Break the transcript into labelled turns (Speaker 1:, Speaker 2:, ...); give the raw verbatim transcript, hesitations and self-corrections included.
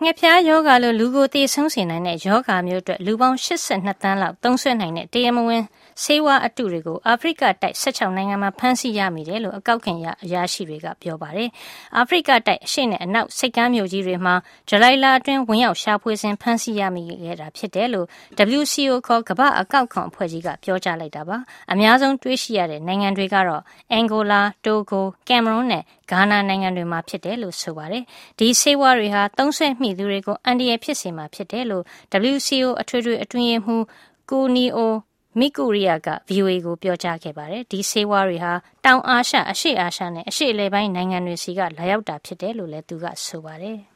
Speaker 1: ငှက်ဖျားယောဂါလိုလူကိုသေဆုံးစေနိုင်တဲ့ယောဂါမျိုးအတွက်လူပေါင်း၈၂တန်းလောက်သုံးစွဲနိုင်တဲ့တရားမဝင်ဆေးဝါးအတုတွေကိုအာဖရိကတိုက်၁၆နိုင်ငံမှာဖမ်းဆီးရမိတယ်လို့အကောက်ခွန်အရာရှိတွေကပြောပါတယ်။အာဖရိကတိုက်အရှေ့နဲ့အနောက်စိတ်ကမ်းမြို့ကြီးတွေမှာဇူလိုင်လအတွင်းဝင်ရောက်ရှာဖွေစဉ်ဖမ်းဆီးရမိခဲ့တာဖြစ်တယ်လို့ ဒဘလျူစီအို ခေါ်ကမ္ဘာ့အကောက်ခွန်အဖွဲ့ကြီးကပြောကြားလိုက်တာပါ။အများဆုံးတွေ့ရှိရတဲ့နိုင်ငံတွေကတော့အန်ဂိုလာ၊တိုဂို၊ကင်မရွန်နဲ့ဂါနာနိုင်ငံတွေမှာဖြစ်တယ်လို့ဆိုပါတယ်။ဒီဆေးဝါးတွေဟာသုံးစွဲမိသူတွေကိုအန္တရာယ်ဖြစ်စေမှာဖြစ်တယ်လို့ ဒဘလျူစီအို အထွေထွေအတွင်းရေးမှူးကိုနီအိုမိကူရီယာက ဗွီအိုအေကိုပြောကြားခဲ့ပါတယ်။ဒီဆေးဝါးတွေဟာတောင်အာရှ၊အရှေ့အာရှနဲ့အရှေ့အလယ်ပိုင်းနိုင်ငံတွေဆီကလာရောက်တာဖြစ်တယ်လို့လည်းသူကဆိုပါတယ်။